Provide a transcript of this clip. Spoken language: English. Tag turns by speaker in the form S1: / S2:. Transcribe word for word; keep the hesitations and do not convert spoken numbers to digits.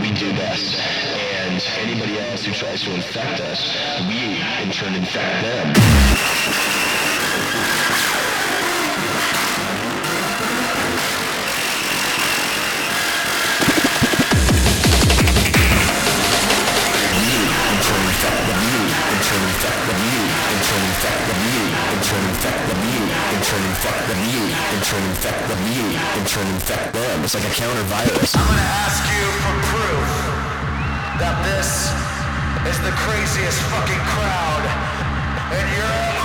S1: we do best. And anybody else who tries to infect us, we in turn infect them. It's like a counter virus.
S2: I'm gonna ask you for proof that this is the craziest fucking crowd in Europe.